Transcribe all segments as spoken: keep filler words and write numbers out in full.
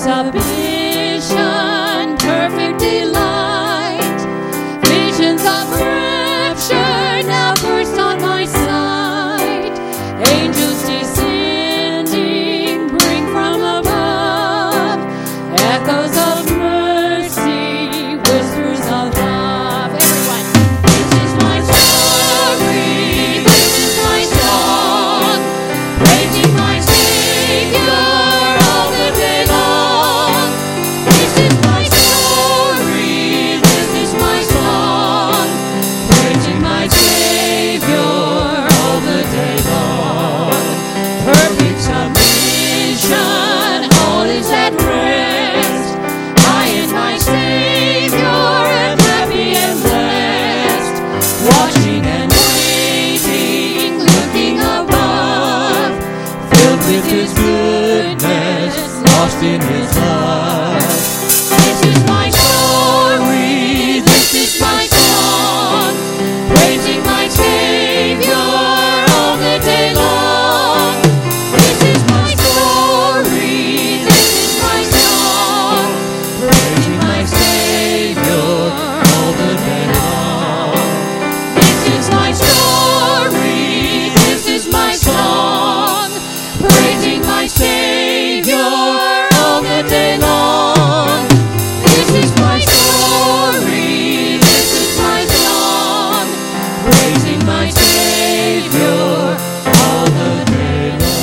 submission, perfect delight. Visions of rapture now burst on my sight. Angels descending bring from above echoes of mercy, whispers of love. Everyone, this is my story, this is my song, praising my Savior all the day long. This is my story, this is my song, praising my Savior all the day long. Perfect submission, all is at rest. I and my Savior am happy and blessed, watching and waiting, looking above, filled with His goodness, lost in His love. This is my story, this is my song, praising my Savior all the day long. This is my story, this is my song, praising my Savior all the day long. This is my story, this is my song, praising my Savior all the day long. This is my story, this is my song, praising my Savior all the day long.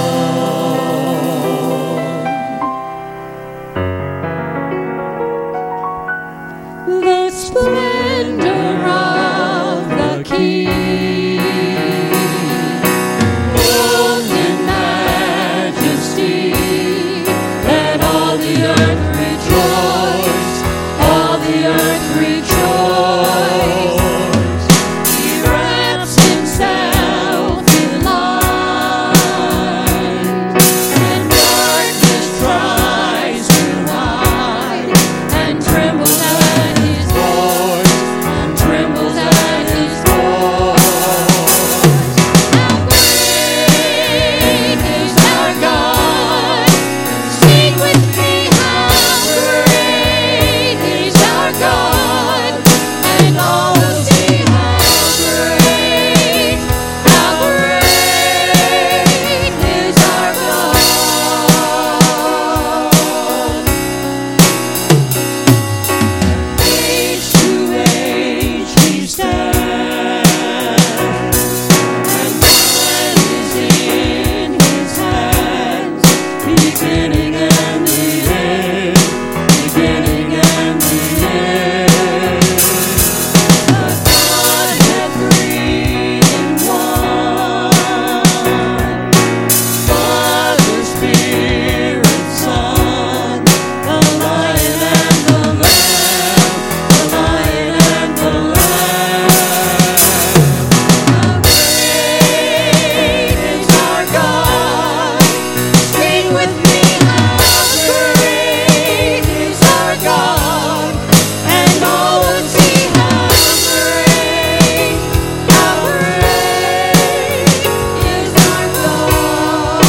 The splendor of the King, clothed in majesty, let all the earth rejoice, all the earth rejoice. He wraps Himself in light, and darkness tries to hide, and trembles at His voice, and trembles at His voice. How great is our God! Sing with me, how great is our God! And all will see how great, how great is our God. Age to age He stands, and time is in His hands, beginning and the end, beginning and the end. The Godhead three in one, Father, Spirit, Son, the Lion and the Lamb, the Lion and the Lamb. How great is our God! Sing with me, how great is our God! And all will see how great, how great is our God.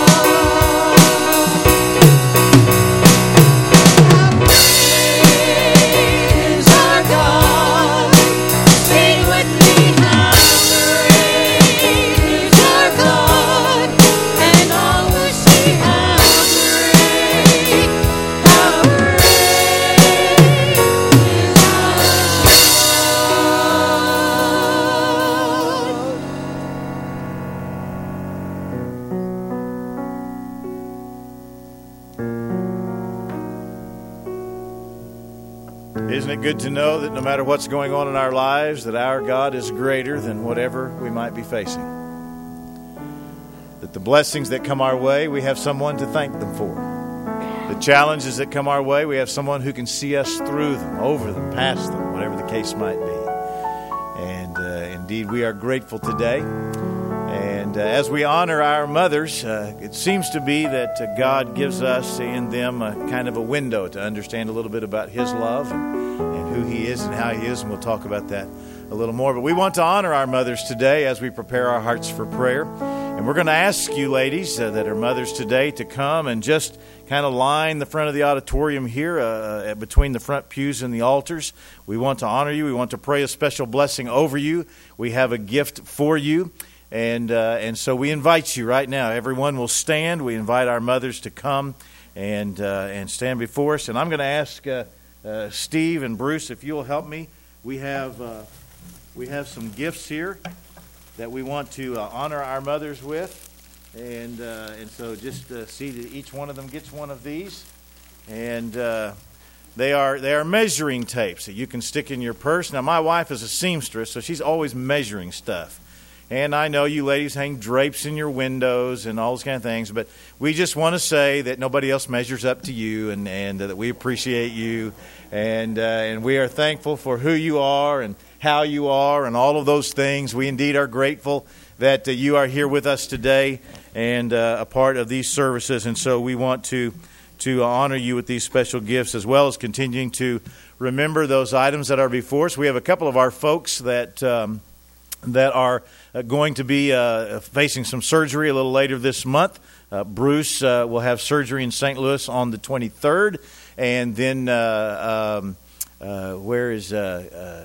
How great is our God! Sing with me, how great is our God! And all will see how great, how great is Isn't it good to know that no matter what's going on in our lives, that our God is greater than whatever we might be facing? That the blessings that come our way, we have someone to thank them for. The challenges that come our way, we have someone who can see us through them, over them, past them, whatever the case might be. And uh, indeed, we are grateful today. And uh, as we honor our mothers, uh, it seems to be that uh, God gives us in them a kind of a window to understand a little bit about His love and, and who He is and how He is. And we'll talk about that a little more. But we want to honor our mothers today as we prepare our hearts for prayer. And we're going to ask you, ladies, uh, that are mothers today, to come and just kind of line the front of the auditorium here uh, between the front pews and the altars. We want to honor you. We want to pray a special blessing over you. We have a gift for you. And uh, and so we invite you right now. Everyone will stand. We invite our mothers to come and uh, and stand before us. And I'm going to ask uh, uh, Steve and Bruce if you'll help me. We have uh, we have some gifts here that we want to uh, honor our mothers with, and uh, and so just uh, see that each one of them gets one of these, and uh, they are they are measuring tapes that you can stick in your purse. Now, my wife is a seamstress, so she's always measuring stuff. And I know you ladies hang drapes in your windows and all those kind of things, but we just want to say that nobody else measures up to you, and, and uh, that we appreciate you, and uh, and we are thankful for who you are and how you are and all of those things. We indeed are grateful that uh, you are here with us today and uh, a part of these services, and so we want to to honor you with these special gifts, as well as continuing to remember those items that are before us. We have a couple of our folks that um, that are Uh, going to be uh, facing some surgery a little later this month. Uh, Bruce uh, will have surgery in Saint Louis on the twenty-third, and then uh, um, uh, where is uh, uh,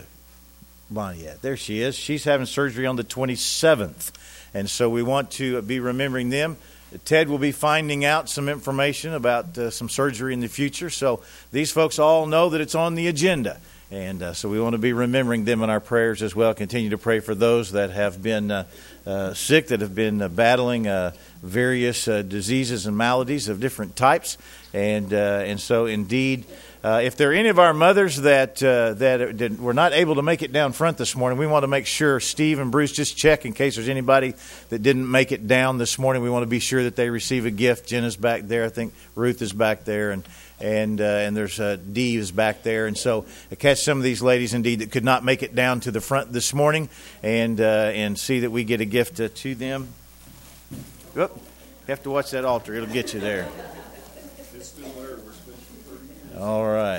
Bonnie at? There she is. She's having surgery on the twenty-seventh, and so we want to be remembering them. Ted will be finding out some information about uh, some surgery in the future, so these folks all know that it's on the agenda. And uh, so we want to be remembering them in our prayers as well. Continue to pray for those that have been uh, uh, sick, that have been uh, battling uh, various uh, diseases and maladies of different types. And uh, and so indeed, uh, if there are any of our mothers that uh, that did, were not able to make it down front this morning, we want to make sure Steve and Bruce just check in case there's anybody that didn't make it down this morning. We want to be sure that they receive a gift. Jenna's back there. I think Ruth is back there. And And uh, and there's uh, Dee is back there, and so I catch some of these ladies indeed that could not make it down to the front this morning, and uh, and see that we get a gift uh, to them. Oop, you have to watch that altar; it'll get you there. It's still there. We're spending thirty minutes. All right.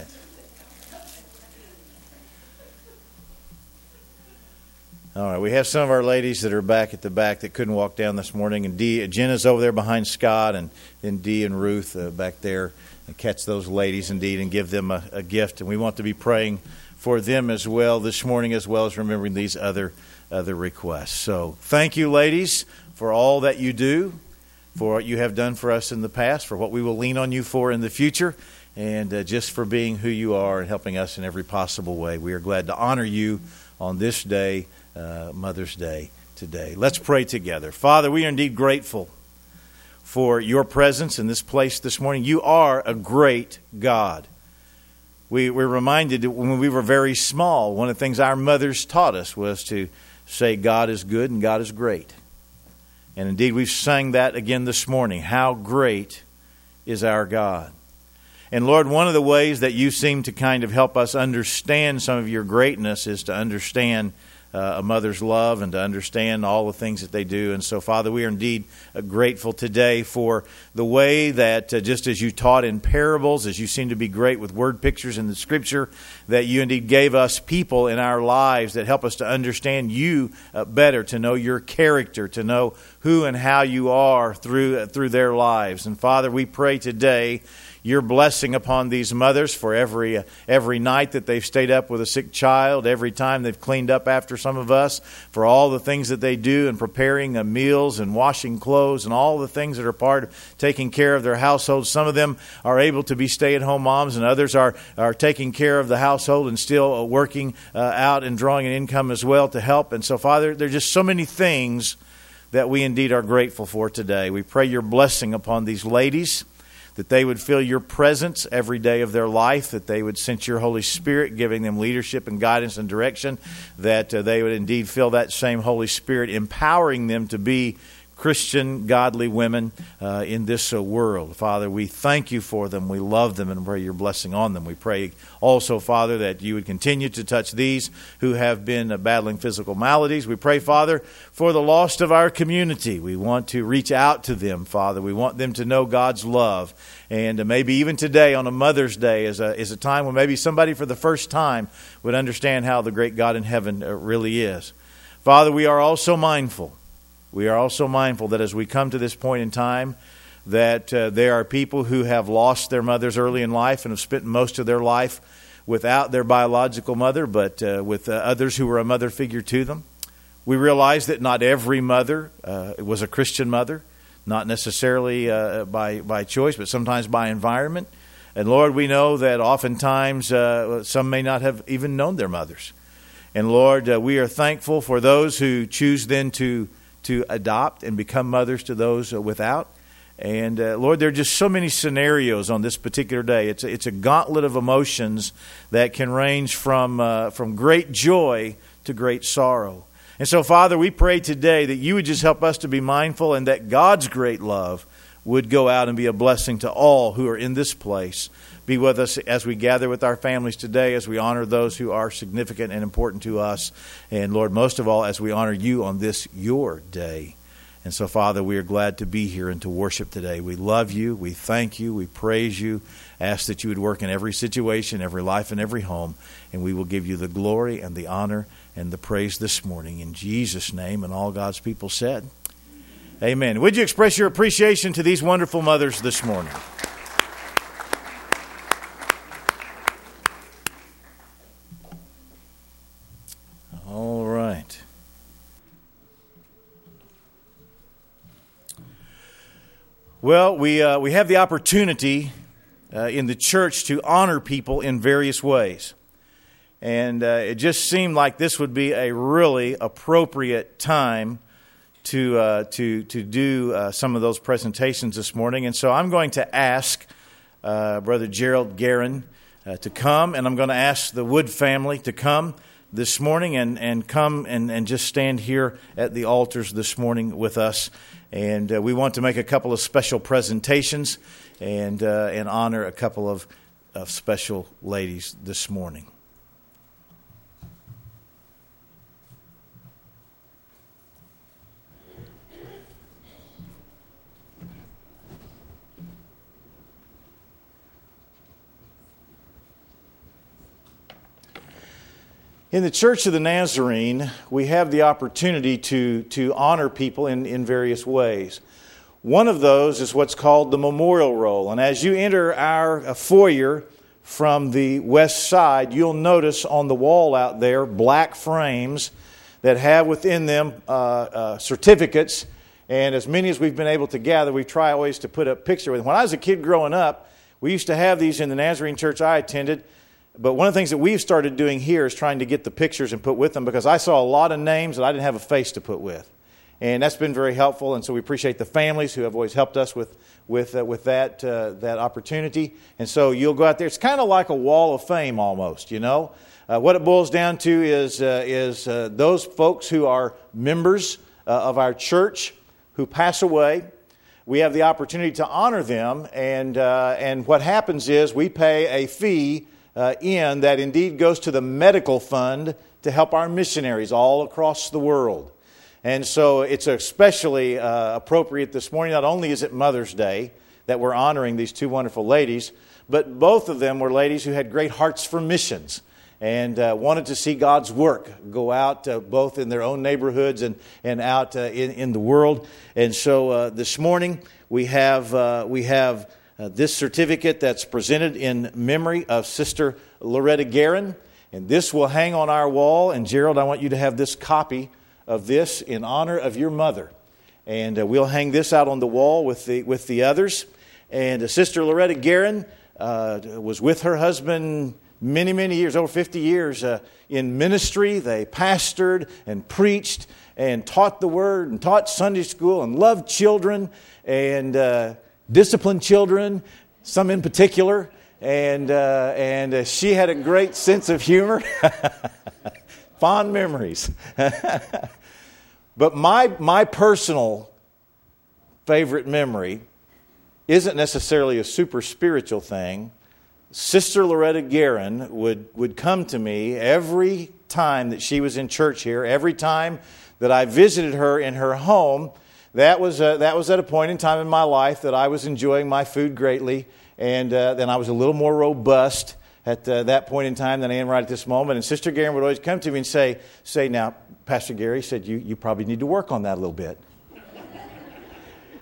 All right, we have some of our ladies that are back at the back that couldn't walk down this morning, and Dee, Jenna's over there behind Scott, and then Dee and Ruth uh, back there. And catch those ladies indeed and give them a, a gift. And we want to be praying for them as well this morning, as well as remembering these other other requests. So thank you, ladies, for all that you do, for what you have done for us in the past, for what we will lean on you for in the future, and uh, just for being who you are and helping us in every possible way. We are glad to honor you on this day, uh, Mother's Day today. Let's pray together. Father, we are indeed grateful for your presence in this place this morning. You are a great God. We were reminded that when we were very small, one of the things our mothers taught us was to say God is good and God is great. And indeed, we've sung that again this morning. How great is our God. And Lord, one of the ways that you seem to kind of help us understand some of your greatness is to understand Uh, a mother's love and to understand all the things that they do. And so, Father, we are indeed uh, grateful today for the way that uh, just as you taught in parables, as you seem to be great with word pictures in the Scripture, that you indeed gave us people in our lives that help us to understand you uh, better, to know your character, to know who and how you are through, uh, through their lives. And Father, we pray today your blessing upon these mothers for every uh, every night that they've stayed up with a sick child, every time they've cleaned up after some of us, for all the things that they do in preparing uh, meals and washing clothes and all the things that are part of taking care of their household. Some of them are able to be stay-at-home moms, and others are, are taking care of the household and still uh, working uh, out and drawing an income as well to help. And so, Father, there are just so many things that we indeed are grateful for today. We pray your blessing upon these ladies, that they would feel your presence every day of their life, that they would sense your Holy Spirit giving them leadership and guidance and direction, that uh, they would indeed feel that same Holy Spirit empowering them to be Christian, godly women uh, in this uh, world. Father, we thank you for them. We love them and pray your blessing on them. We pray also, Father, that you would continue to touch these who have been uh, battling physical maladies. We pray, Father, for the lost of our community. We want to reach out to them, Father. We want them to know God's love. And uh, maybe even today on a Mother's Day is a, is a time when maybe somebody for the first time would understand how the great God in heaven uh, really is. Father, we are also mindful. we are also mindful that as we come to this point in time, that uh, there are people who have lost their mothers early in life and have spent most of their life without their biological mother, but uh, with uh, others who were a mother figure to them. We realize that not every mother uh, was a Christian mother, not necessarily uh, by, by choice, but sometimes by environment. And Lord, we know that oftentimes uh, some may not have even known their mothers. And Lord, uh, we are thankful for those who choose then to, to adopt and become mothers to those uh, without. And uh, Lord, there are just so many scenarios on this particular day. It's a, it's a gauntlet of emotions that can range from uh, from great joy to great sorrow. And so, Father, we pray today that you would just help us to be mindful and that God's great love would go out and be a blessing to all who are in this place. Be with us as we gather with our families today, as we honor those who are significant and important to us. And Lord, most of all, as we honor you on this, your day. And so, Father, we are glad to be here and to worship today. We love you. We thank you. We praise you. Ask that you would work in every situation, every life, and every home. And we will give you the glory and the honor and the praise this morning. In Jesus' name, and all God's people said, amen. Would you express your appreciation to these wonderful mothers this morning? All right. Well, we uh, we have the opportunity uh, in the church to honor people in various ways. And uh, it just seemed like this would be a really appropriate time to uh, to to do uh, some of those presentations this morning. And so I'm going to ask uh, Brother Gerald Guerin uh, to come, and I'm going to ask the Wood family to come this morning and, and come and, and just stand here at the altars this morning with us. And uh, we want to make a couple of special presentations and uh, and honor a couple of, of special ladies this morning. In the Church of the Nazarene, we have the opportunity to, to honor people in, in various ways. One of those is what's called the memorial roll. And as you enter our foyer from the west side, you'll notice on the wall out there black frames that have within them uh, uh, certificates. And as many as we've been able to gather, we try always to put a picture with them. When I was a kid growing up, we used to have these in the Nazarene church I attended. But one of the things that we've started doing here is trying to get the pictures and put with them, because I saw a lot of names that I didn't have a face to put with. And that's been very helpful, and so we appreciate the families who have always helped us with with uh, with that uh, that opportunity. And so you'll go out there. It's kind of like a wall of fame almost, you know. Uh, what it boils down to is, uh, is uh, those folks who are members uh, of our church who pass away. We have the opportunity to honor them, and uh, and what happens is we pay a fee Uh, in that indeed goes to the medical fund to help our missionaries all across the world. And so it's especially uh, appropriate this morning. Not only is it Mother's Day that we're honoring these two wonderful ladies, but both of them were ladies who had great hearts for missions and uh, wanted to see God's work go out uh, both in their own neighborhoods and, and out uh, in, in the world. And so uh, this morning we have uh, we have Uh, this certificate that's presented in memory of Sister Loretta Guerin. And this will hang on our wall. And Gerald, I want you to have this copy of this in honor of your mother. And uh, we'll hang this out on the wall with the with the others. And uh, Sister Loretta Guerin uh, was with her husband many, many years, over fifty years uh, in ministry. They pastored and preached and taught the Word and taught Sunday school and loved children and Uh, disciplined children, some in particular, and uh, and uh, she had a great sense of humor, fond memories. But my my personal favorite memory isn't necessarily a super spiritual thing. Sister Loretta Guerin would would come to me every time that she was in church here, every time that I visited her in her home. That was uh, that was at a point in time in my life that I was enjoying my food greatly, and uh, then I was a little more robust at uh, that point in time than I am right at this moment. And Sister Guerin would always come to me and say, "Say now, Pastor Gary said you you probably need to work on that a little bit."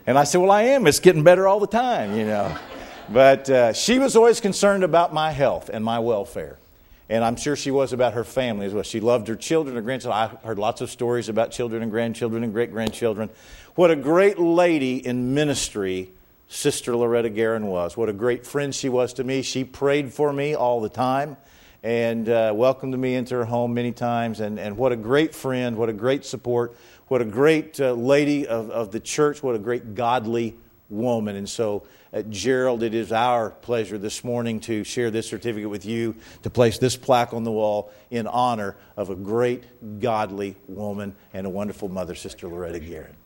And I said, well, I am. It's getting better all the time, you know. But uh, she was always concerned about my health and my welfare. And I'm sure she was about her family as well. She loved her children, her grandchildren. I heard lots of stories about children and grandchildren and great-grandchildren. What a great lady in ministry Sister Loretta Guerin was. What a great friend she was to me. She prayed for me all the time and uh, welcomed me into her home many times. And, and what a great friend, what a great support, what a great uh, lady of, of the church, what a great godly woman. And so, uh, Gerald, it is our pleasure this morning to share this certificate with you, to place this plaque on the wall in honor of a great godly woman and a wonderful mother, Sister Loretta Guerin.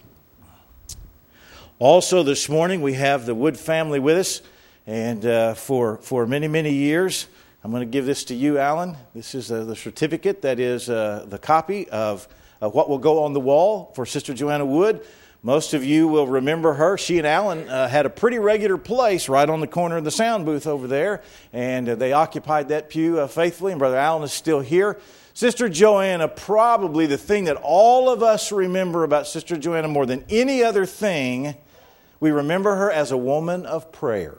Also this morning we have the Wood family with us, and uh, for, for many, many years, I'm going to give this to you, Alan. This is uh, the certificate that is uh, the copy of uh, what will go on the wall for Sister Joanna Wood. Most of you will remember her. She and Alan uh, had a pretty regular place right on the corner of the sound booth over there, and uh, they occupied that pew uh, faithfully, and Brother Alan is still here. Sister Joanna, probably the thing that all of us remember about Sister Joanna more than any other thing, we remember her as a woman of prayer.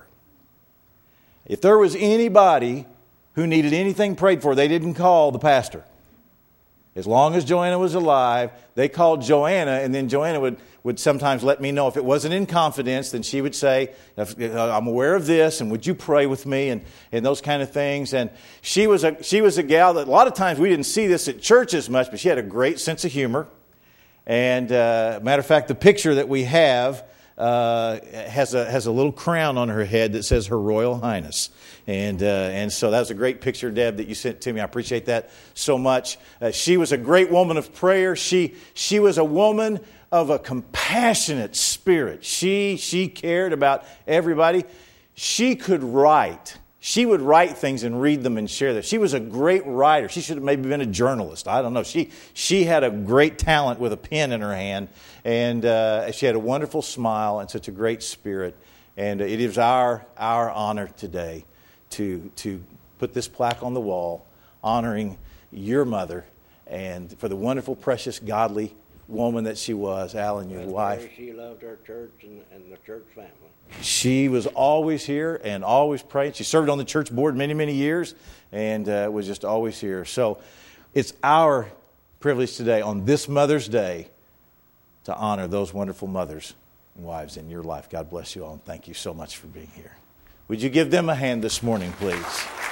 If there was anybody who needed anything prayed for, they didn't call the pastor. As long as Joanna was alive, they called Joanna, and then Joanna would, would sometimes let me know. If it wasn't in confidence, then she would say, I'm aware of this, and would you pray with me, and, and those kind of things. And she was a she was a gal that a lot of times we didn't see this at church as much, but she had a great sense of humor. And uh, matter of fact, the picture that we have uh, has a has a little crown on her head that says Her Royal Highness. And uh, and so that was a great picture, Deb, that you sent to me. I appreciate that so much. Uh, she was a great woman of prayer. She she was a woman of a compassionate spirit. She she cared about everybody. She could write. She would write things and read them and share them. She was a great writer. She should have maybe been a journalist. I don't know. She she had a great talent with a pen in her hand, and uh, she had a wonderful smile and such a great spirit. And it is our our honor today to to put this plaque on the wall honoring your mother and for the wonderful, precious, godly woman that she was, Alan, your and wife. She loved her church and, and the church family. She was always here and always praying. She served on the church board many, many years and uh, was just always here. So it's our privilege today on this Mother's Day to honor those wonderful mothers and wives in your life. God bless you all, and thank you so much for being here. Would you give them a hand this morning, please?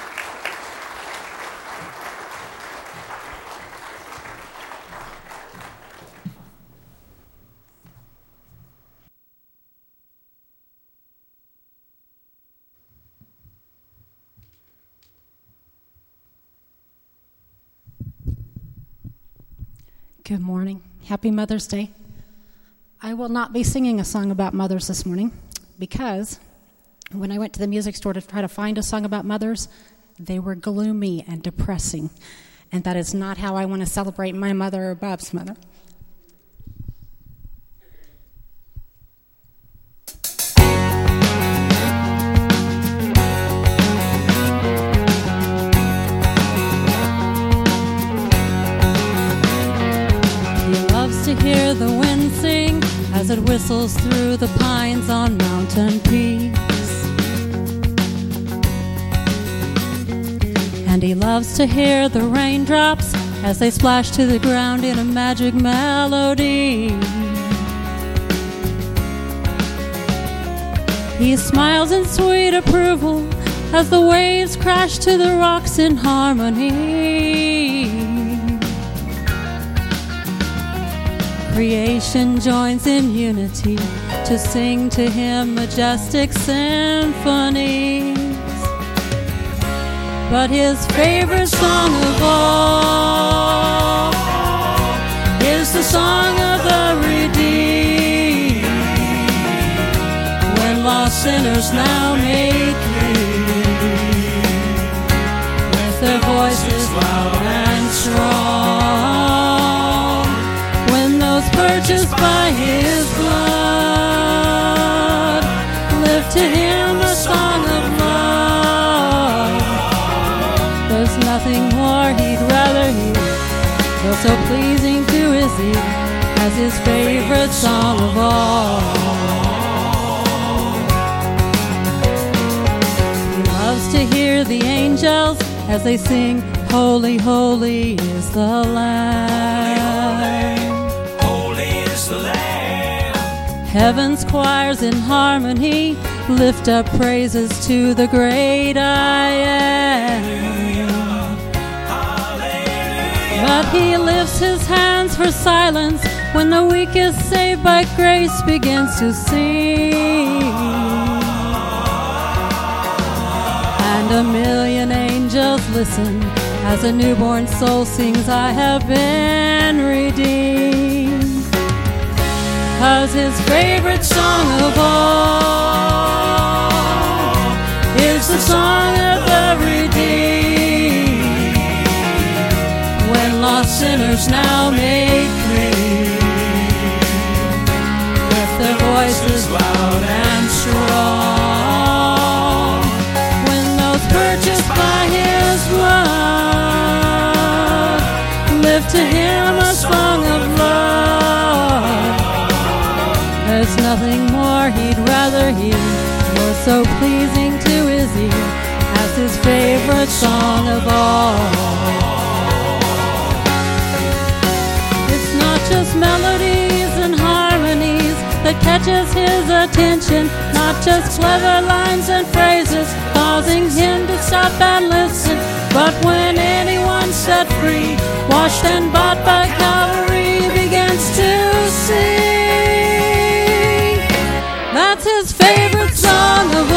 Good morning. Happy Mother's Day. I will not be singing a song about mothers this morning because when I went to the music store to try to find a song about mothers, they were gloomy and depressing. And that is not how I want to celebrate my mother or Bob's mother. To hear the wind sing as it whistles through the pines on mountain peaks. And he loves to hear the raindrops as they splash to the ground in a magic melody. He smiles in sweet approval as the waves crash to the rocks in harmony. Creation joins in unity to sing to him majestic symphonies. But his favorite song of all is the song of the redeemed, when lost sinners now made clean, with their voices loud and strong. Purchased by his blood, lift to him a song of love. There's nothing more he'd rather hear, though so pleasing to his ear, as his favorite song of all. angels as they sing, Holy, holy is the Lamb. Holy is the Lamb. Heaven's choirs in harmony lift up praises to the great I am. Hallelujah. But he lifts his hands for silence when the weak is saved by grace begins to sing. And a million angels listen as a newborn soul sings, I have been redeemed. 'Cause his favorite song of all is the song of the redeemed. When lost sinners now made clean, with their voices loud and strong, when those purchased by his blood lift to him a song of love. There's nothing more he'd rather hear, more so pleasing to his ear as his favorite song of all. It's not just melodies and harmonies that catches his attention, not just clever lines and phrases causing him to stop and listen, but when anyone set free, washed and bought by Calvary, begins to sing. That's his favorite song of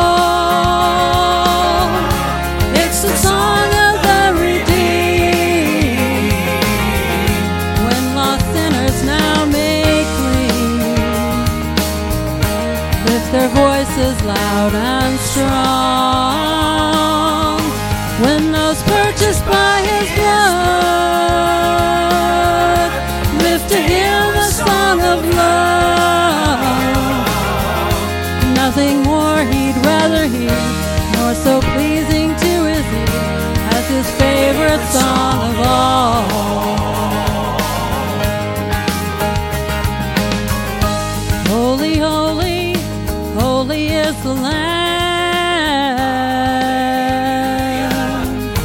all. It's the song of the redeemed. When lost sinners now made clean, lift their voices loud and strong. When those purchased by his blood lift to him a song of love. Nothing more he'd rather hear, nor so pleasing to his ear as his favorite song of all. Holy, holy, holy is the Lamb.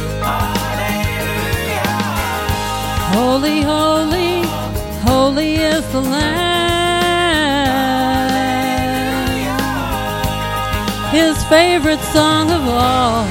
Holy, holy, holy is the Lamb. His favorite song of all.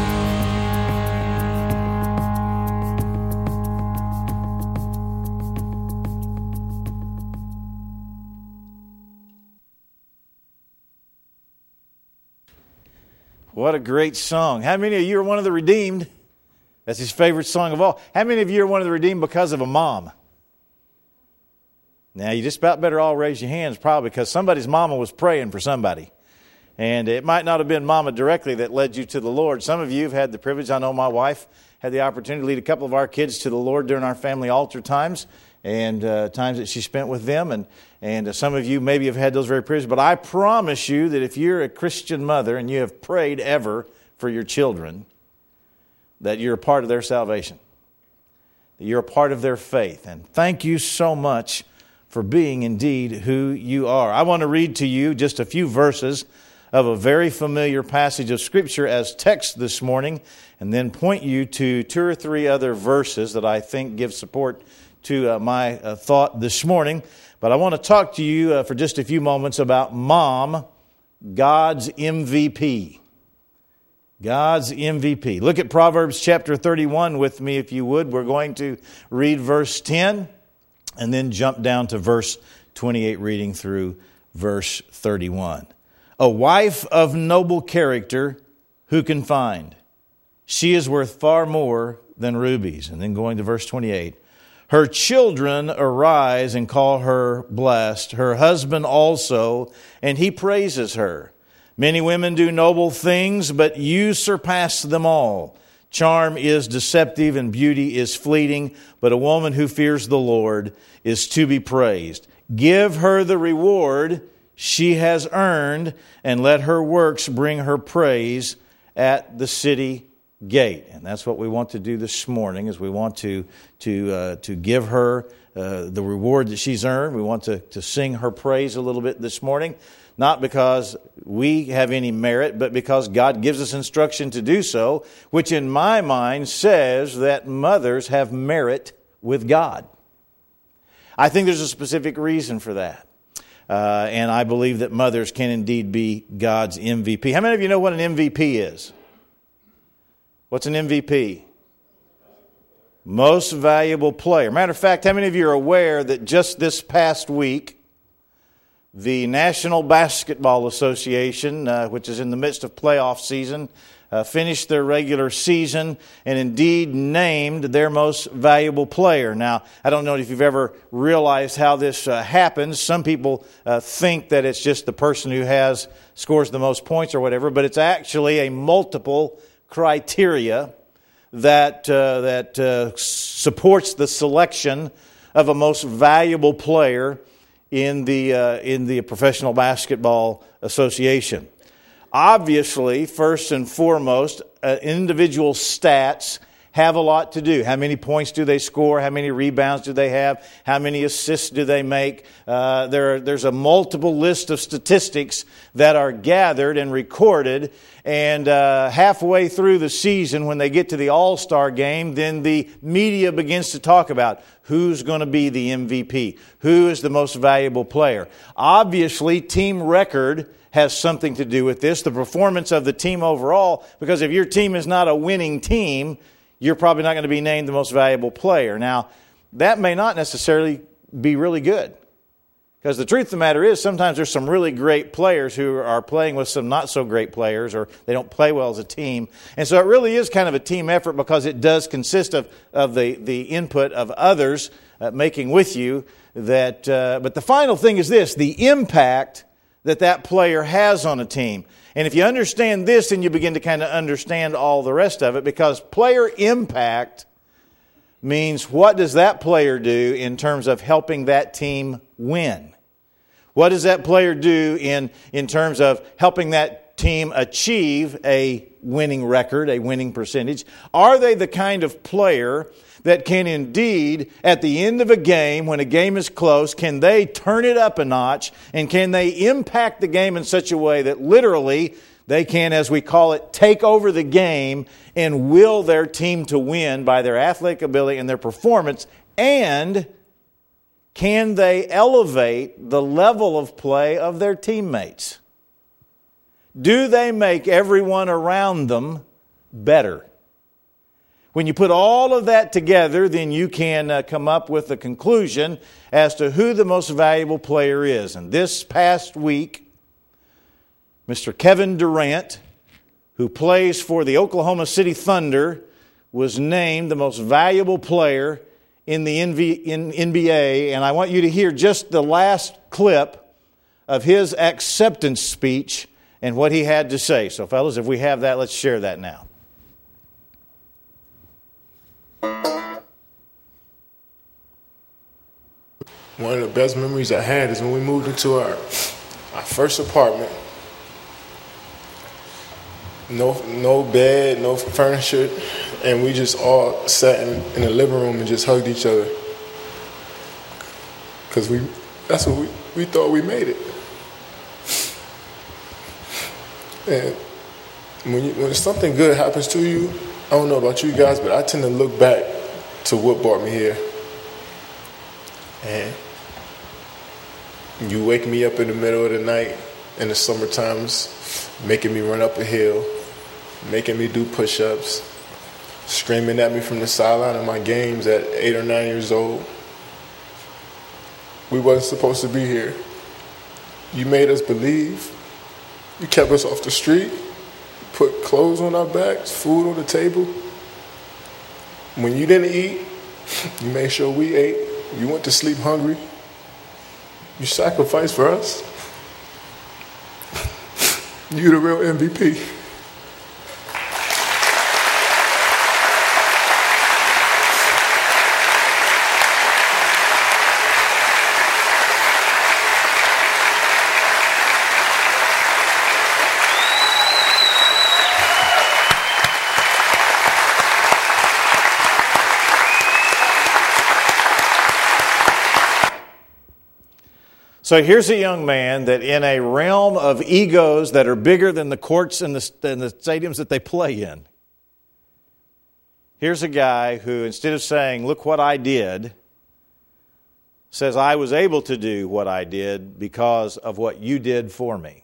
What a great song. How many of you are one of the redeemed? That's his favorite song of all. How many of you are one of the redeemed because of a mom? Now, you just about better all raise your hands probably because somebody's mama was praying for somebody. And it might not have been mama directly that led you to the Lord. Some of you have had the privilege. I know my wife had the opportunity to lead a couple of our kids to the Lord during our family altar times and uh, times that she spent with them. And, and uh, some of you maybe have had those very privileges. But I promise you that if you're a Christian mother and you have prayed ever for your children, that you're a part of their salvation, that you're a part of their faith. And thank you so much for being indeed who you are. I want to read to you just a few verses of a very familiar passage of Scripture as text this morning, and then point you to two or three other verses that I think give support to uh, my uh, thought this morning. But I want to talk to you uh, for just a few moments about Mom, God's M V P. God's M V P. Look at Proverbs chapter thirty-one with me, if you would. We're going to read verse ten and then jump down to verse twenty-eight, reading through verse thirty-one. A wife of noble character, who can find? She is worth far more than rubies. And then going to verse twenty-eight. Her children arise and call her blessed, her husband also, and he praises her. Many women do noble things, but you surpass them all. Charm is deceptive and beauty is fleeting, but a woman who fears the Lord is to be praised. Give her the reward she has earned, and let her works bring her praise at the city gate. And that's what we want to do this morning, is we want to to uh, to give her uh, the reward that she's earned. We want to, to sing her praise a little bit this morning, not because we have any merit, but because God gives us instruction to do so, which in my mind says that mothers have merit with God. I think there's a specific reason for that. Uh, and I believe that mothers can indeed be God's M V P. How many of you know what an M V P is? What's an M V P? Most valuable player. Matter of fact, how many of you are aware that just this past week, the National Basketball Association, uh, which is in the midst of playoff season, uh, finished their regular season and indeed named their most valuable player. Now, I don't know if you've ever realized how this uh, happens. Some people uh, think that it's just the person who has scores the most points or whatever, but it's actually a multiple criteria that uh, that uh, supports the selection of a most valuable player in the uh, in the Professional Basketball Association. Obviously, first and foremost, uh, individual stats have a lot to do. How many points do they score? How many rebounds do they have? How many assists do they make? Uh, there, there's a multiple list of statistics that are gathered and recorded. And uh, halfway through the season, when they get to the All-Star game, then the media begins to talk about who's going to be the M V P, who is the most valuable player. Obviously, team record has something to do with this, the performance of the team overall, because if your team is not a winning team, you're probably not going to be named the most valuable player. Now, that may not necessarily be really good, because the truth of the matter is sometimes there's some really great players who are playing with some not so great players, or they don't play well as a team. And so it really is kind of a team effort, because it does consist of, of the, the input of others uh, making with you. That. Uh, but the final thing is this, the impact that that player has on a team. And if you understand this, then you begin to kind of understand all the rest of it, because player impact means what does that player do in terms of helping that team win? What does that player do in, in terms of helping that team achieve a winning record, a winning percentage? Are they the kind of player that can indeed, at the end of a game, when a game is close, can they turn it up a notch, and can they impact the game in such a way that literally they can, as we call it, take over the game and will their team to win by their athletic ability and their performance? And can they elevate the level of play of their teammates? Do they make everyone around them better? When you put all of that together, then you can uh, come up with a conclusion as to who the most valuable player is. And this past week, Mister Kevin Durant, who plays for the Oklahoma City Thunder, was named the most valuable player in the N B A. And I want you to hear just the last clip of his acceptance speech and what he had to say. So, fellas, if we have that, let's share that now. One of the best memories I had is when we moved into our our first apartment. No no bed, no furniture, and we just all sat in, in the living room and just hugged each other. Because we that's what we, we thought we made it. And when you, when something good happens to you, I don't know about you guys, but I tend to look back to what brought me here. And you wake me up in the middle of the night in the summer times, making me run up a hill, making me do push-ups, screaming at me from the sideline of my games at eight or nine years old. We wasn't supposed to be here. You made us believe. You kept us off the street, put clothes on our backs, food on the table. When you didn't eat, you made sure we ate. You went to sleep hungry. You sacrificed for us. You the real M V P. So here's a young man that in a realm of egos that are bigger than the courts and the, and the stadiums that they play in, here's a guy who, instead of saying, look what I did, says, I was able to do what I did because of what you did for me.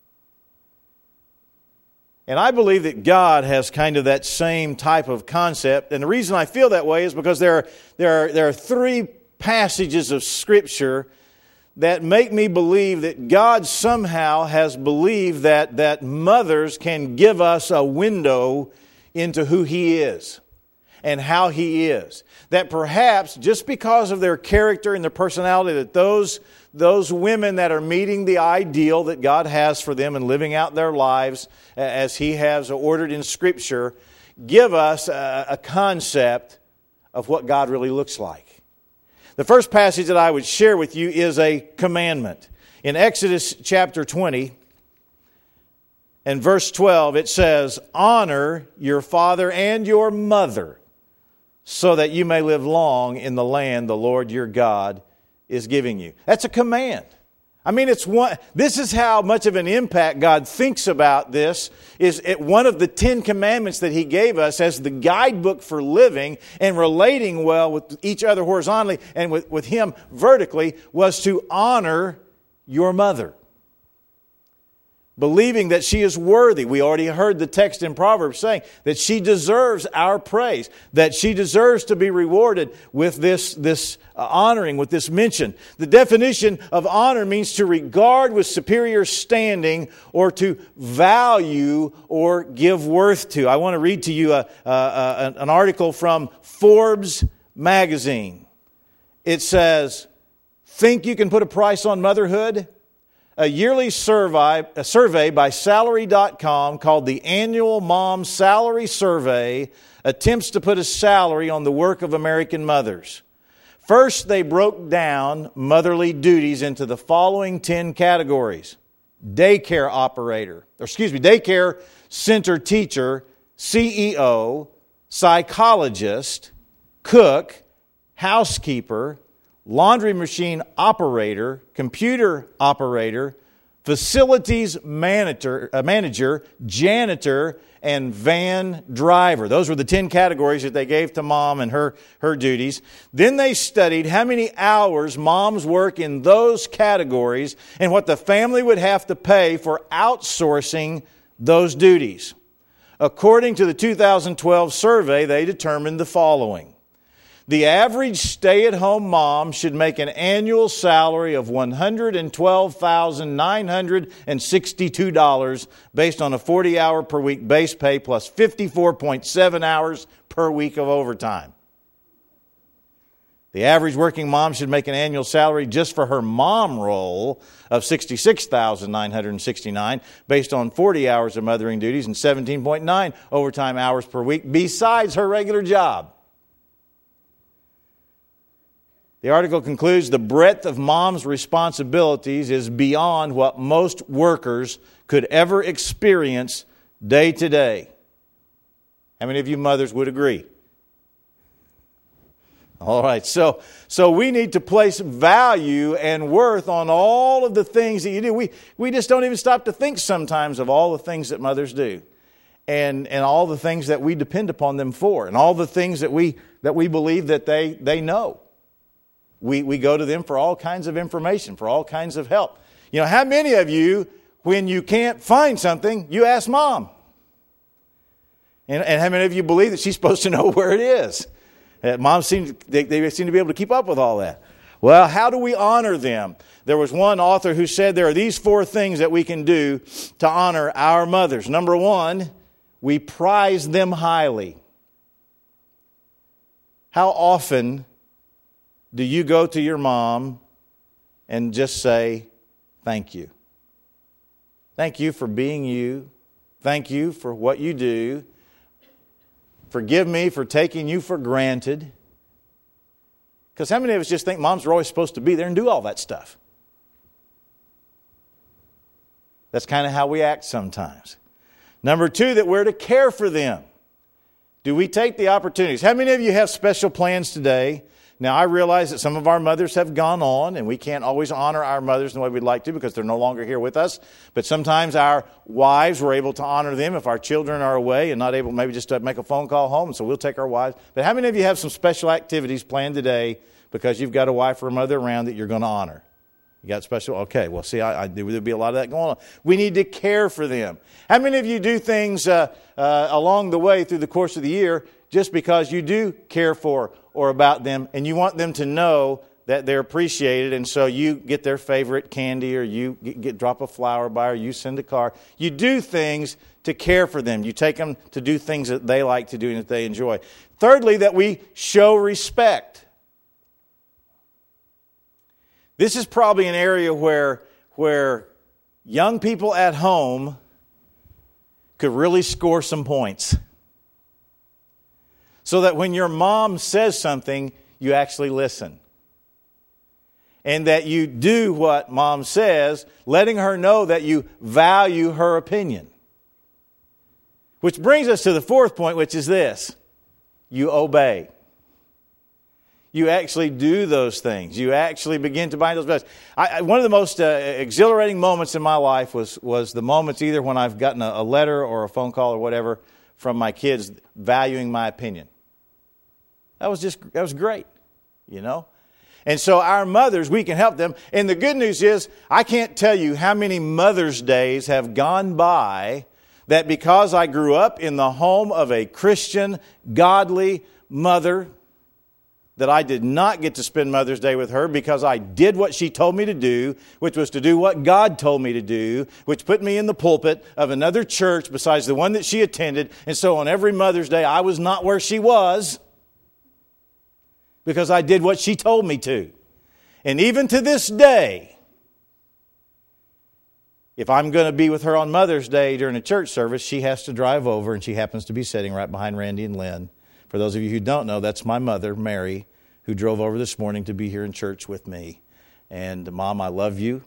And I believe that God has kind of that same type of concept. And the reason I feel that way is because there are, there are, there are three passages of Scripture that make me believe that God somehow has believed that, that mothers can give us a window into who He is and how He is. That perhaps just because of their character and their personality, that those, those women that are meeting the ideal that God has for them and living out their lives as He has ordered in Scripture, give us a, a concept of what God really looks like. The first passage that I would share with you is a commandment. In Exodus chapter twenty and verse twelve, it says, honor your father and your mother, so that you may live long in the land the Lord your God is giving you. That's a command. I mean, it's one. This is how much of an impact God thinks about this. Is it one of the Ten Commandments that He gave us as the guidebook for living and relating well with each other horizontally and with, with Him vertically, was to honor your mother, believing that she is worthy. We already heard the text in Proverbs saying that she deserves our praise, that she deserves to be rewarded with this, this uh, honoring, with this mention. The definition of honor means to regard with superior standing or to value or give worth to. I want to read to you a, a, a, an article from Forbes magazine. It says, think you can put a price on motherhood? A yearly survey, a survey by salary dot com called the Annual Mom Salary Survey attempts to put a salary on the work of American mothers. First, they broke down motherly duties into the following ten categories. Daycare operator, or excuse me, daycare center teacher, C E O, psychologist, cook, housekeeper, laundry machine operator, computer operator, facilities manager, uh, manager, janitor, and van driver. Those were the ten categories that they gave to mom and her, her duties. Then they studied how many hours moms work in those categories and what the family would have to pay for outsourcing those duties. According to the two thousand twelve survey, they determined the following. The average stay-at-home mom should make an annual salary of one hundred twelve thousand nine hundred sixty-two dollars based on a forty-hour per week base pay plus fifty-four point seven hours per week of overtime. The average working mom should make an annual salary just for her mom role of sixty-six thousand nine hundred sixty-nine dollars based on forty hours of mothering duties and seventeen point nine overtime hours per week besides her regular job. The article concludes the breadth of mom's responsibilities is beyond what most workers could ever experience day to day. How many of you mothers would agree? All right, so so we need to place value and worth on all of the things that you do. We we just don't even stop to think sometimes of all the things that mothers do, and and all the things that we depend upon them for, and all the things that we that we believe that they they know. We we go to them for all kinds of information, for all kinds of help. You know, how many of you, when you can't find something, you ask mom? And, and how many of you believe that she's supposed to know where it is? Uh, moms seem they, they seem to be able to keep up with all that. Well, how do we honor them? There was one author who said there are these four things that we can do to honor our mothers. Number one, we prize them highly. How often do you go to your mom and just say, thank you? Thank you for being you. Thank you for what you do. Forgive me for taking you for granted. Because how many of us just think moms are always supposed to be there and do all that stuff? That's kind of how we act sometimes. Number two, that we're to care for them. Do we take the opportunities? How many of you have special plans today Now, I realize that some of our mothers have gone on, and we can't always honor our mothers in the way we'd like to because they're no longer here with us. But sometimes our wives, we're able to honor them if our children are away and not able maybe just to make a phone call home. So we'll take our wives. But how many of you have some special activities planned today because you've got a wife or a mother around that you're going to honor? You got special? Okay, well, see, I, I, there'll be a lot of that going on. We need to care for them. How many of you do things uh, uh, along the way through the course of the year just because you do care for or about them, and you want them to know that they're appreciated, and so you get their favorite candy, or you get, get drop a flower by, or you send a car. You do things to care for them. You take them to do things that they like to do and that they enjoy. Thirdly, that we show respect. This is probably an area where, where young people at home could really score some points. So that when your mom says something, you actually listen. And that you do what mom says, letting her know that you value her opinion. Which brings us to the fourth point, which is this. You obey. You actually do those things. You actually begin to bind those bells. I, I, one of the most uh, exhilarating moments in my life was, was the moments either when I've gotten a, a letter or a phone call or whatever from my kids valuing my opinion. That was just, that was great, you know. And so our mothers, we can help them. And the good news is, I can't tell you how many Mother's Days have gone by that because I grew up in the home of a Christian, godly mother, that I did not get to spend Mother's Day with her because I did what she told me to do, which was to do what God told me to do, which put me in the pulpit of another church besides the one that she attended. And so on every Mother's Day, I was not where she was because I did what she told me to. And even to this day, if I'm going to be with her on Mother's Day during a church service, she has to drive over, and she happens to be sitting right behind Randy and Lynn. For those of you who don't know, that's my mother, Mary, who drove over this morning to be here in church with me. And Mom, I love you.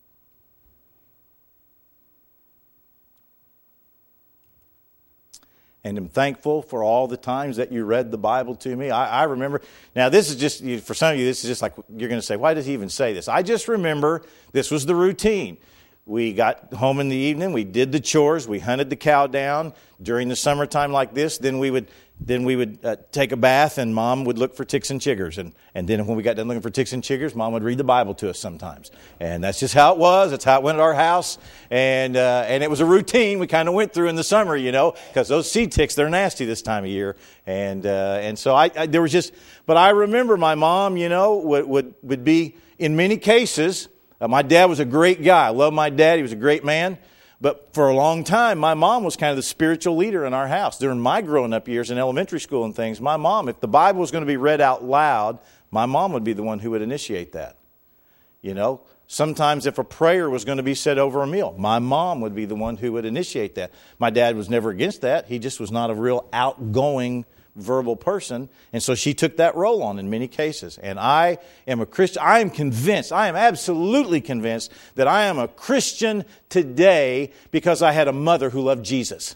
And I'm thankful for all the times that you read the Bible to me. I, I remember, now this is just, for some of you, this is just like, you're going to say, why does he even say this? I just remember this was the routine. We got home in the evening, we did the chores, we hunted the cow down during the summertime like this. Then we would then we would uh, take a bath, and Mom would look for ticks and chiggers. And, and then when we got done looking for ticks and chiggers, Mom would read the Bible to us sometimes. And that's just how it was. That's how it went at our house. And uh, and it was a routine we kind of went through in the summer, you know, because those seed ticks, they're nasty this time of year. And uh, and so I, I there was just, but I remember my mom, you know, would would, would be, in many cases, uh, my dad was a great guy. I love my dad. He was a great man. But for a long time, my mom was kind of the spiritual leader in our house. During my growing up years in elementary school and things, my mom, if the Bible was going to be read out loud, my mom would be the one who would initiate that. You know, sometimes if a prayer was going to be said over a meal, my mom would be the one who would initiate that. My dad was never against that. He just was not a real outgoing verbal person. And so she took that role on in many cases. And I am a Christian. I am convinced, I am absolutely convinced that I am a Christian today because I had a mother who loved Jesus.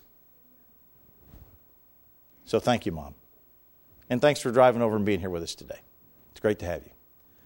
So thank you, Mom. And thanks for driving over and being here with us today. It's great to have you.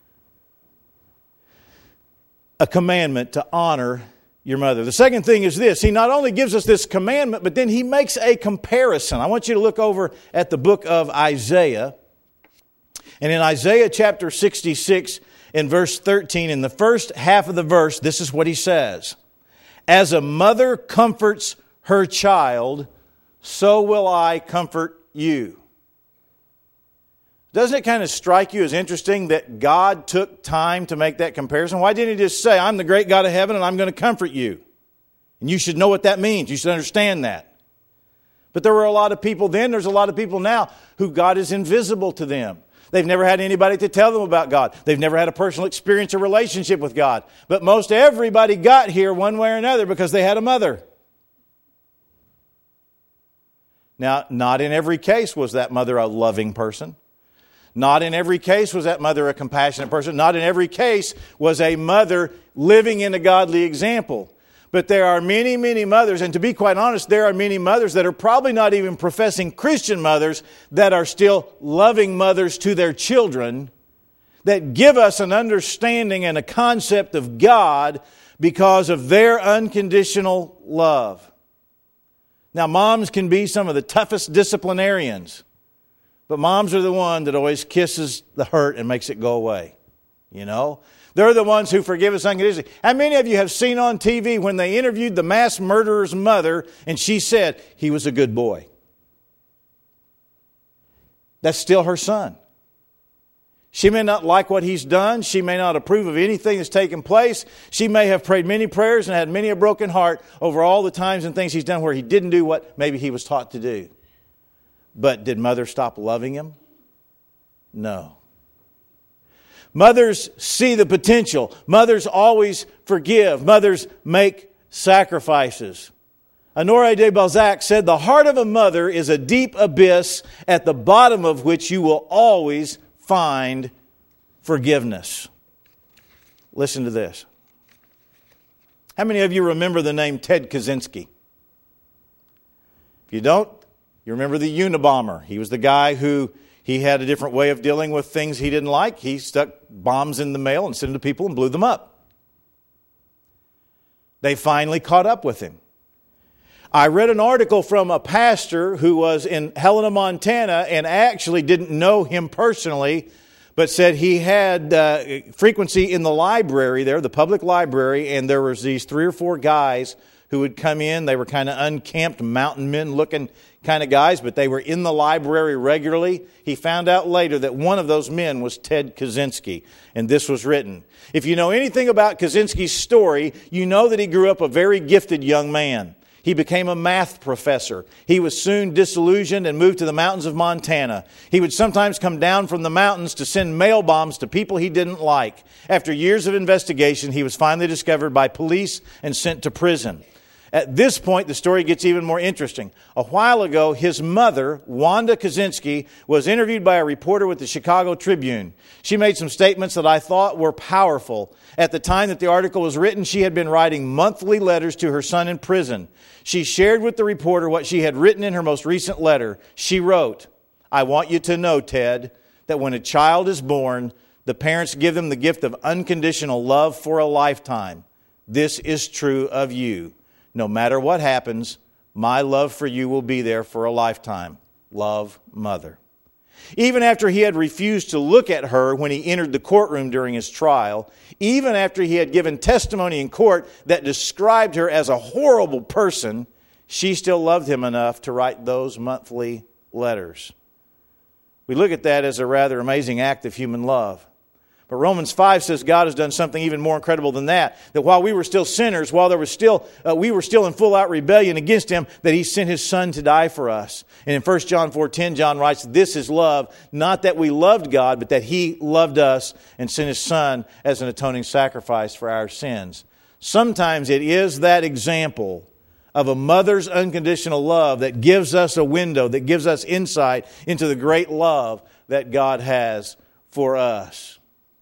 A commandment to honor your mother. The second thing is this. He not only gives us this commandment, but then he makes a comparison. I want you to look over at the book of Isaiah. And in Isaiah chapter sixty-six, in verse thirteen, in the first half of the verse, this is what he says. As a mother comforts her child, so will I comfort you. Doesn't it kind of strike you as interesting that God took time to make that comparison? Why didn't he just say, I'm the great God of heaven and I'm going to comfort you? And you should know what that means. You should understand that. But there were a lot of people then, there's a lot of people now who God is invisible to them. They've never had anybody to tell them about God. They've never had a personal experience or relationship with God. But most everybody got here one way or another because they had a mother. Now, not in every case was that mother a loving person. Not in every case was that mother a compassionate person. Not in every case was a mother living in a godly example. But there are many, many mothers, and to be quite honest, there are many mothers that are probably not even professing Christian mothers that are still loving mothers to their children that give us an understanding and a concept of God because of their unconditional love. Now, moms can be some of the toughest disciplinarians, but moms are the one that always kisses the hurt and makes it go away. You know? They're the ones who forgive us unconditionally. How many of you have seen on T V when they interviewed the mass murderer's mother and she said, he was a good boy? That's still her son. She may not like what he's done. She may not approve of anything that's taken place. She may have prayed many prayers and had many a broken heart over all the times and things he's done where he didn't do what maybe he was taught to do. But did mother stop loving him? No. Mothers see the potential. Mothers always forgive. Mothers make sacrifices. Honoré de Balzac said, the heart of a mother is a deep abyss at the bottom of which you will always find forgiveness. Listen to this. How many of you remember the name Ted Kaczynski? If you don't, you remember the Unabomber. He was the guy who he had a different way of dealing with things he didn't like. He stuck bombs in the mail and sent them to people and blew them up. They finally caught up with him. I read an article from a pastor who was in Helena, Montana, and actually didn't know him personally, but said he had uh, frequency in the library there, the public library, and there was these three or four guys who would come in. They were kind of unkempt mountain men looking kind of guys, but they were in the library regularly. He found out later that one of those men was Ted Kaczynski, and this was written. If you know anything about Kaczynski's story, you know that he grew up a very gifted young man. He became a math professor. He was soon disillusioned and moved to the mountains of Montana. He would sometimes come down from the mountains to send mail bombs to people he didn't like. After years of investigation, he was finally discovered by police and sent to prison. At this point, the story gets even more interesting. A while ago, his mother, Wanda Kaczynski, was interviewed by a reporter with the Chicago Tribune. She made some statements that I thought were powerful. At the time that the article was written, she had been writing monthly letters to her son in prison. She shared with the reporter what she had written in her most recent letter. She wrote, I want you to know, Ted, that when a child is born, the parents give them the gift of unconditional love for a lifetime. This is true of you. No matter what happens, my love for you will be there for a lifetime. Love, Mother. Even after he had refused to look at her when he entered the courtroom during his trial, even after he had given testimony in court that described her as a horrible person, she still loved him enough to write those monthly letters. We look at that as a rather amazing act of human love. But Romans five says God has done something even more incredible than that. That while we were still sinners, while there was still uh, we were still in full out rebellion against Him, that He sent His Son to die for us. And in First John four ten, John writes, this is love, not that we loved God, but that He loved us and sent His Son as an atoning sacrifice for our sins. Sometimes it is that example of a mother's unconditional love that gives us a window, that gives us insight into the great love that God has for us.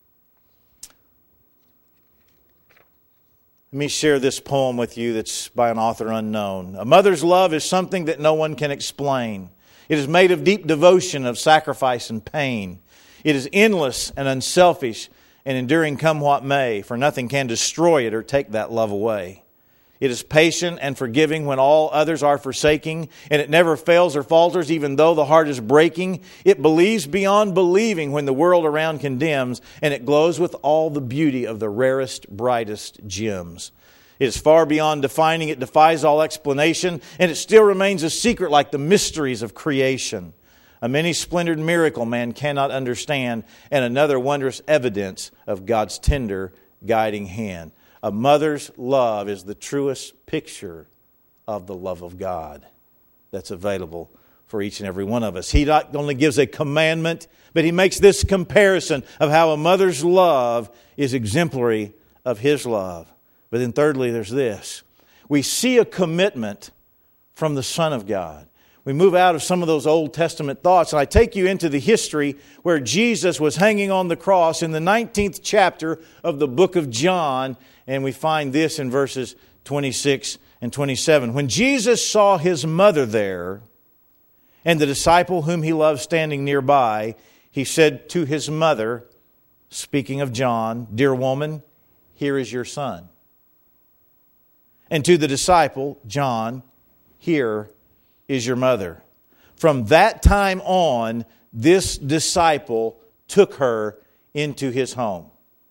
Let me share this poem with you that's by an author unknown. A mother's love is something that no one can explain. It is made of deep devotion, of sacrifice and pain. It is endless and unselfish and enduring come what may, for nothing can destroy it or take that love away. It is patient and forgiving when all others are forsaking, and it never fails or falters even though the heart is breaking. It believes beyond believing when the world around condemns, and it glows with all the beauty of the rarest, brightest gems. It is far beyond defining, it defies all explanation, and it still remains a secret like the mysteries of creation. A many-splendored miracle man cannot understand, and another wondrous evidence of God's tender, guiding hand. A mother's love is the truest picture of the love of God that's available for each and every one of us. He not only gives a commandment, but He makes this comparison of how a mother's love is exemplary of His love. But then thirdly, there's this. We see a commitment from the Son of God. We move out of some of those Old Testament thoughts, and I take you into the history where Jesus was hanging on the cross in the nineteenth chapter of the book of John, and we find this in verses twenty-six and twenty-seven. When Jesus saw His mother there, and the disciple whom He loved standing nearby, He said to His mother, speaking of John, "Dear woman, here is your son." And to the disciple, "John, here is your mother." From that time on, this disciple took her into his home.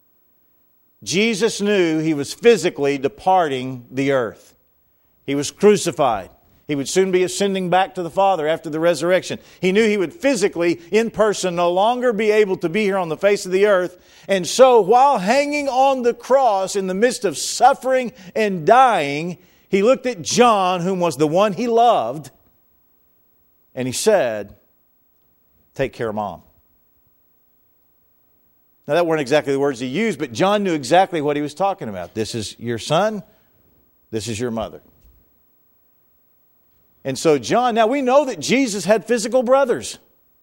Jesus knew he was physically departing the earth. He was crucified. He would soon be ascending back to the Father after the resurrection. He knew he would physically, in person, no longer be able to be here on the face of the earth. And so, while hanging on the cross in the midst of suffering and dying, he looked at John, whom was the one he loved, and he said, "Take care of Mom." Now, that weren't exactly the words he used, but John knew exactly what he was talking about. This is your son. This is your mother. And so John, now we know that Jesus had physical brothers.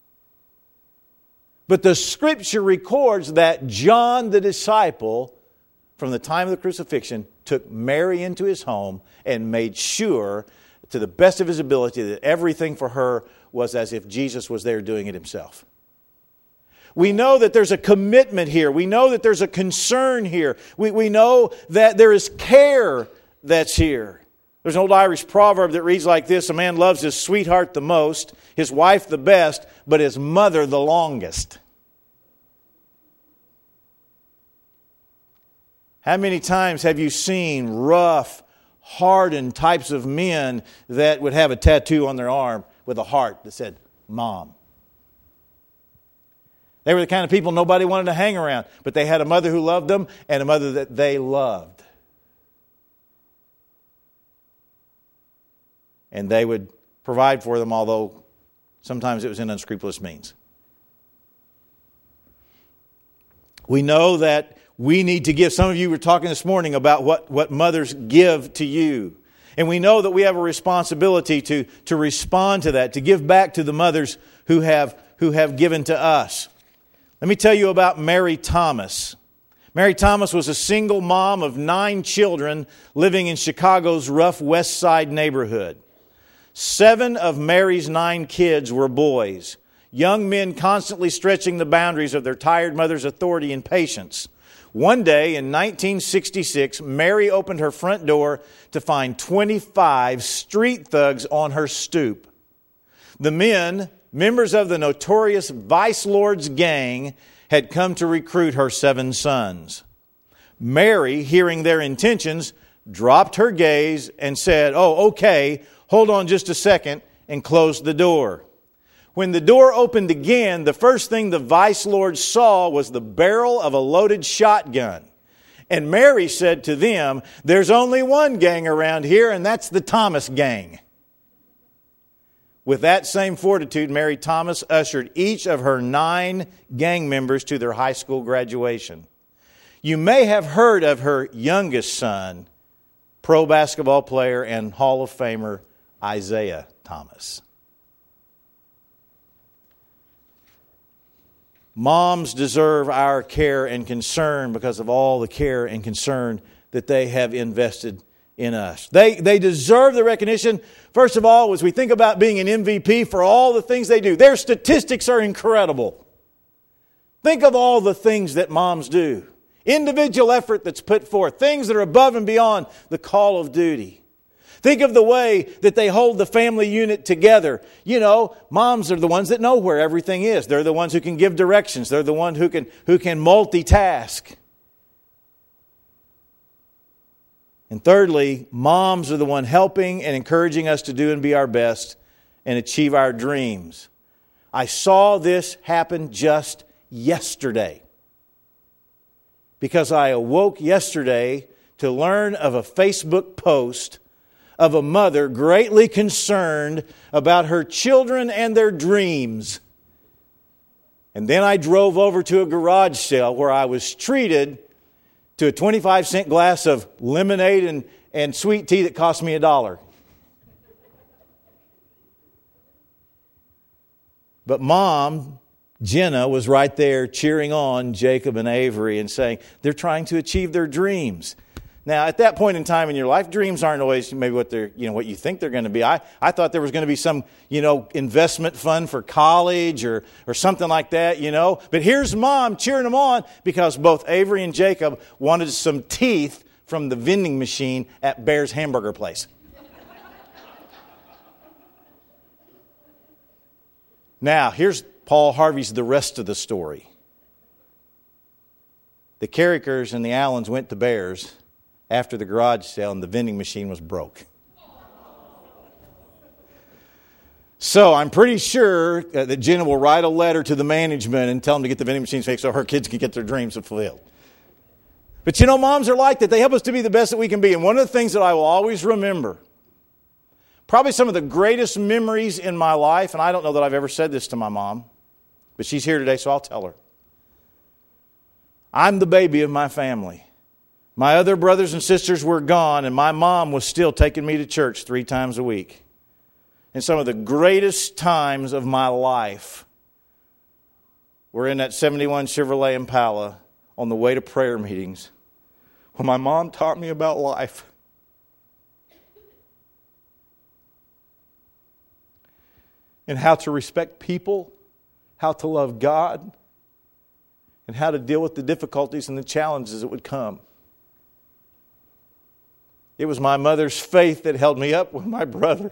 But the Scripture records that John the disciple, from the time of the crucifixion, took Mary into his home and made sure, to the best of his ability, that everything for her was as if Jesus was there doing it himself. We know that there's a commitment here. We know that there's a concern here. We, we know that there is care that's here. There's an old Irish proverb that reads like this: "A man loves his sweetheart the most, his wife the best, but his mother the longest." How many times have you seen rough, hardened types of men that would have a tattoo on their arm with a heart that said, "Mom"? They were the kind of people nobody wanted to hang around, but they had a mother who loved them and a mother that they loved. And they would provide for them, although sometimes it was in unscrupulous means. We know that we need to give. Some of you were talking this morning about what, what mothers give to you. And we know that we have a responsibility to, to respond to that, to give back to the mothers who have, who have given to us. Let me tell you about Mary Thomas. Mary Thomas was a single mom of nine children living in Chicago's rough West Side neighborhood. Seven of Mary's nine kids were boys, young men constantly stretching the boundaries of their tired mother's authority and patience. One day in nineteen sixty-six, Mary opened her front door to find twenty-five street thugs on her stoop. The men, members of the notorious Vice Lords gang, had come to recruit her seven sons. Mary, hearing their intentions, dropped her gaze and said, "Oh, okay, hold on just a second," and closed the door. When the door opened again, the first thing the Vice Lords saw was the barrel of a loaded shotgun. And Mary said to them, "There's only one gang around here, and that's the Thomas gang." With that same fortitude, Mary Thomas ushered each of her nine gang members to their high school graduation. You may have heard of her youngest son, pro basketball player and Hall of Famer Isaiah Thomas. Moms deserve our care and concern because of all the care and concern that they have invested in us. They, they deserve the recognition, first of all, as we think about being an M V P for all the things they do. Their statistics are incredible. Think of all the things that moms do. Individual effort that's put forth. Things that are above and beyond the call of duty. Think of the way that they hold the family unit together. You know, moms are the ones that know where everything is. They're the ones who can give directions. They're the ones who can, who can multitask. And thirdly, moms are the one helping and encouraging us to do and be our best and achieve our dreams. I saw this happen just yesterday, because I awoke yesterday to learn of a Facebook post of a mother greatly concerned about her children and their dreams. And then I drove over to a garage sale where I was treated to a twenty-five cent glass of lemonade and, and sweet tea that cost me a dollar. But Mom, Jenna, was right there cheering on Jacob and Avery and saying, they're trying to achieve their dreams. Now, at that point in time in your life, dreams aren't always maybe what they're, you know, what you think they're going to be. I, I thought there was going to be some, you know, investment fund for college or, or something like that, you know. But here's Mom cheering them on because both Avery and Jacob wanted some teeth from the vending machine at Bear's Hamburger Place. Now, here's Paul Harvey's The Rest of the Story. The Carrickers and the Allens went to Bear's after the garage sale and the vending machine was broke. So I'm pretty sure that Jenna will write a letter to the management and tell them to get the vending machines fixed so her kids can get their dreams fulfilled. But you know, moms are like that. They help us to be the best that we can be. And one of the things that I will always remember, probably some of the greatest memories in my life, and I don't know that I've ever said this to my mom, but she's here today, so I'll tell her. I'm the baby of my family. My other brothers and sisters were gone, and my mom was still taking me to church three times a week. And some of the greatest times of my life were in that seventy-one Chevrolet Impala on the way to prayer meetings when my mom taught me about life. And how to respect people, how to love God, and how to deal with the difficulties and the challenges that would come. It was my mother's faith that held me up when my brother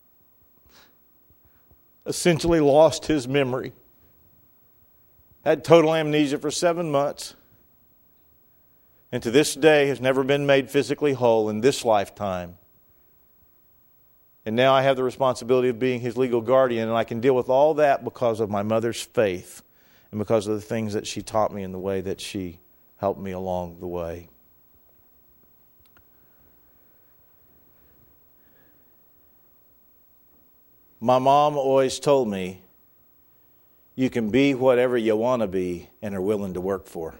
essentially lost his memory. Had total amnesia for seven months. And to this day has never been made physically whole in this lifetime. And now I have the responsibility of being his legal guardian, and I can deal with all that because of my mother's faith and because of the things that she taught me and the way that she helped me along the way. My mom always told me, you can be whatever you want to be and are willing to work for.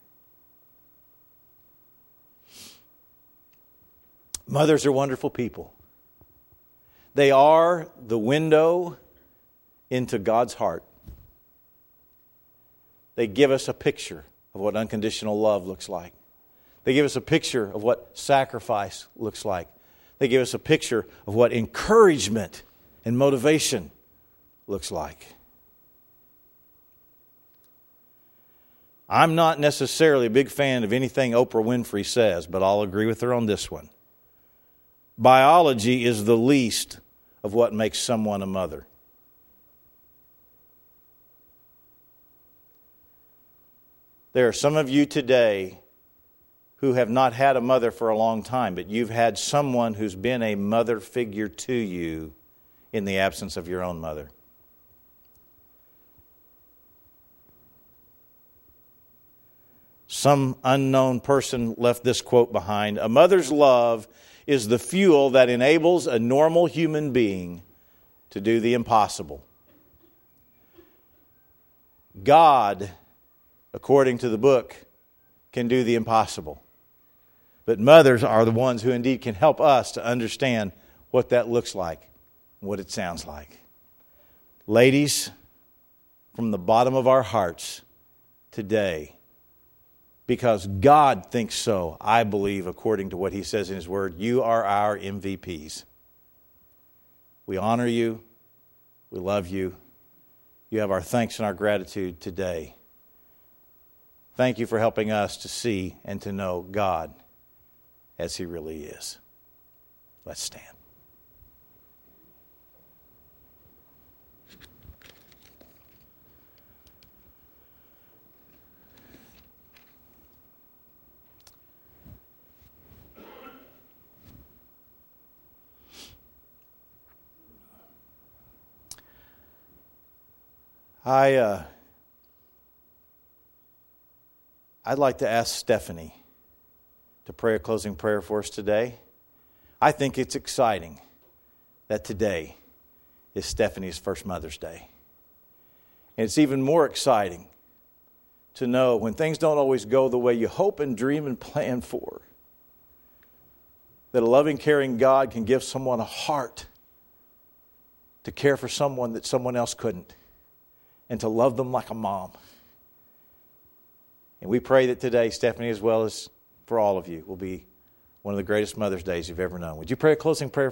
Mothers are wonderful people. They are the window into God's heart. They give us a picture of what unconditional love looks like. They give us a picture of what sacrifice looks like. They give us a picture of what encouragement and motivation looks like. I'm not necessarily a big fan of anything Oprah Winfrey says, but I'll agree with her on this one. Biology is the least of what makes someone a mother. There are some of you today who have not had a mother for a long time, but you've had someone who's been a mother figure to you in the absence of your own mother. Some unknown person left this quote behind. A mother's love is the fuel that enables a normal human being to do the impossible. God, according to the book, can do the impossible. But mothers are the ones who indeed can help us to understand what that looks like, what it sounds like. Ladies, from the bottom of our hearts today, because God thinks so, I believe, according to what He says in His Word, you are our M V Ps. We honor you. We love you. You have our thanks and our gratitude today. Thank you for helping us to see and to know God as He really is. Let's stand. I, uh, I'd like to ask Stephanie to pray a closing prayer for us today. I think it's exciting that today is Stephanie's first Mother's Day. And it's even more exciting to know when things don't always go the way you hope and dream and plan for, that a loving, caring God can give someone a heart to care for someone that someone else couldn't, and to love them like a mom. And we pray that today, Stephanie, as well as for all of you, will be one of the greatest Mother's Days you've ever known. Would you pray a closing prayer